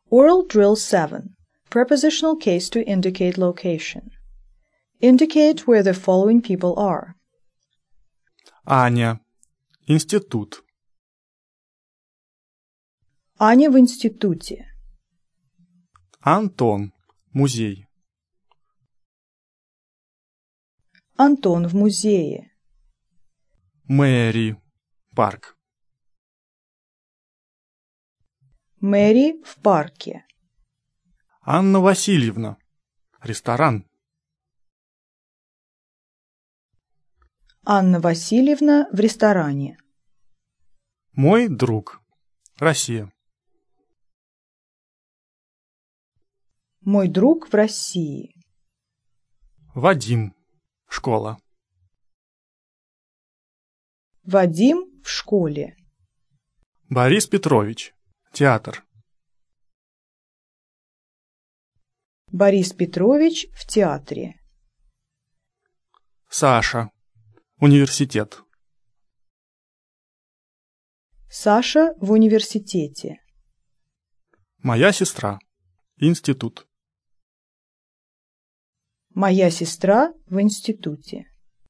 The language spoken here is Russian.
Oral Drill 7. Prepositional case to indicate location. Indicate where the following people are. Аня. Институт. Аня в институте. Антон. Музей. Антон в музее. Мэри. Парк. Мэри в парке. Анна Васильевна. Ресторан. Анна Васильевна в ресторане. Мой друг. Россия. Мой друг в России. Вадим. Школа. Вадим в школе. Борис Петрович. Театр. Борис Петрович в театре. Саша. Университет. Саша в университете. Моя сестра. Институт. Моя сестра в институте.